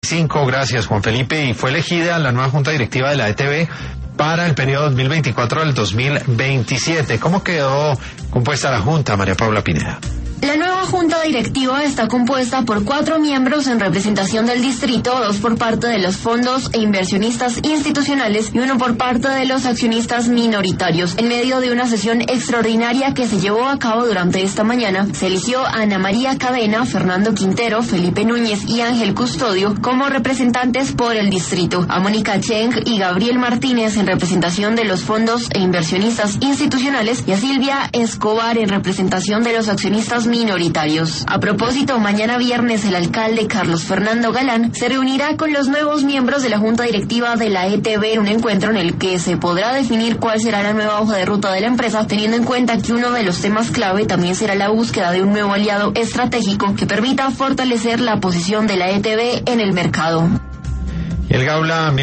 Gracias, Juan Felipe. Y fue elegida la nueva junta directiva de la ETB para el periodo 2024 al 2027. ¿Cómo quedó compuesta la junta, María Paula Pineda? La nueva junta directiva está compuesta por 4 miembros en representación del distrito, 2 por parte de los fondos e inversionistas institucionales y 1 por parte de los accionistas minoritarios. En medio de una sesión extraordinaria que se llevó a cabo durante esta mañana, se eligió a Ana María Cadena, Fernando Quintero, Felipe Núñez y Ángel Custodio como representantes por el distrito, a Mónica Cheng y Gabriel Martínez en representación de los fondos e inversionistas institucionales y a Silvia Escobar en representación de los accionistas minoritarios. A propósito, mañana viernes el alcalde Carlos Fernando Galán se reunirá con los nuevos miembros de la junta directiva de la ETB en un encuentro en el que se podrá definir cuál será la nueva hoja de ruta de la empresa, teniendo en cuenta que uno de los temas clave también será la búsqueda de un nuevo aliado estratégico que permita fortalecer la posición de la ETB en el mercado. Y el Gaula